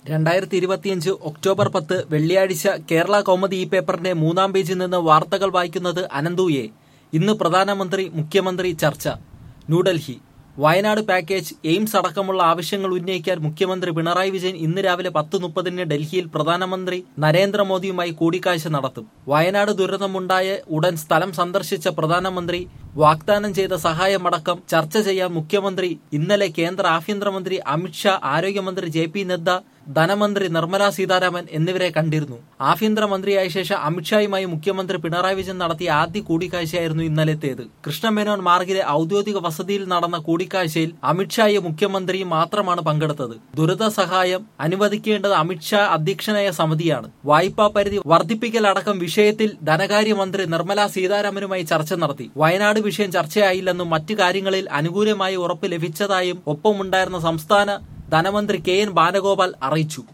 2025 October 10 വെള്ളിയാഴ്ച കേരള കൗമുദി ഈ പേപ്പറിന്റെ 3-ാം പേജിൽ നിന്ന് വാർത്തകൾ വായിക്കുന്നത് അനന്തുയെ. ഇന്ന് പ്രധാനമന്ത്രി മുഖ്യമന്ത്രി ചർച്ച. ന്യൂഡൽഹി. വയനാട് പാക്കേജ്, എയിംസ് അടക്കമുള്ള ആവശ്യങ്ങൾ ഉന്നയിക്കാൻ മുഖ്യമന്ത്രി പിണറായി വിജയൻ ഇന്ന് രാവിലെ 10:30 ഡൽഹിയിൽ പ്രധാനമന്ത്രി നരേന്ദ്രമോദിയുമായി കൂടിക്കാഴ്ച നടത്തും. വയനാട് ദുരന്തമുണ്ടായ ഉടൻ സ്ഥലം സന്ദർശിച്ച പ്രധാനമന്ത്രി വാഗ്ദാനം ചെയ്ത സഹായമടക്കം ചർച്ച ചെയ്യാൻ മുഖ്യമന്ത്രി ഇന്നലെ കേന്ദ്ര ആഭ്യന്തരമന്ത്രി അമിത്ഷാ, ആരോഗ്യമന്ത്രി JP നദ്ദ, ധനമന്ത്രി നിർമ്മലാ സീതാരാമൻ എന്നിവരെ കണ്ടിരുന്നു. ആഭ്യന്തരമന്ത്രിയായ ശേഷം അമിത്ഷായുമായി മുഖ്യമന്ത്രി പിണറായി വിജയൻ നടത്തിയ ആദ്യ കൂടിക്കാഴ്ചയായിരുന്നു ഇന്നലത്തേത്. കൃഷ്ണമേനോൻ മാർഗിലെ ഔദ്യോഗിക വസതിയിൽ നടന്ന കൂടിക്കാഴ്ചയിൽ അമിത്ഷായും മുഖ്യമന്ത്രിയും മാത്രമാണ് പങ്കെടുത്തത്. ദുരിത സഹായം അനുവദിക്കേണ്ടത് അമിത്ഷാ അധ്യക്ഷനായ സമിതിയാണ്. വായ്പാ പരിധി വർദ്ധിപ്പിക്കലടക്കം വിഷയത്തിൽ ധനകാര്യമന്ത്രി നിർമ്മലാ സീതാരാമനുമായി ചർച്ച നടത്തി. വയനാട് വിഷയം ചർച്ചയായില്ലെന്നും മറ്റു കാര്യങ്ങളിൽ അനുകൂലമായി ഉറപ്പ് ലഭിച്ചതായും ഒപ്പമുണ്ടായിരുന്ന സംസ്ഥാന ധനമന്ത്രി KN ബാലഗോപാൽ അറിയിച്ചു.